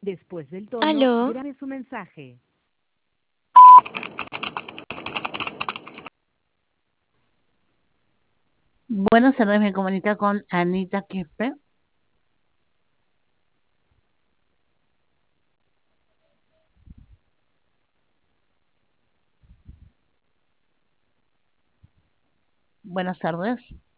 Después del tono, Aló, grabe su mensaje. Buenas tardes, me comunica con Anita Quispe. Buenas tardes.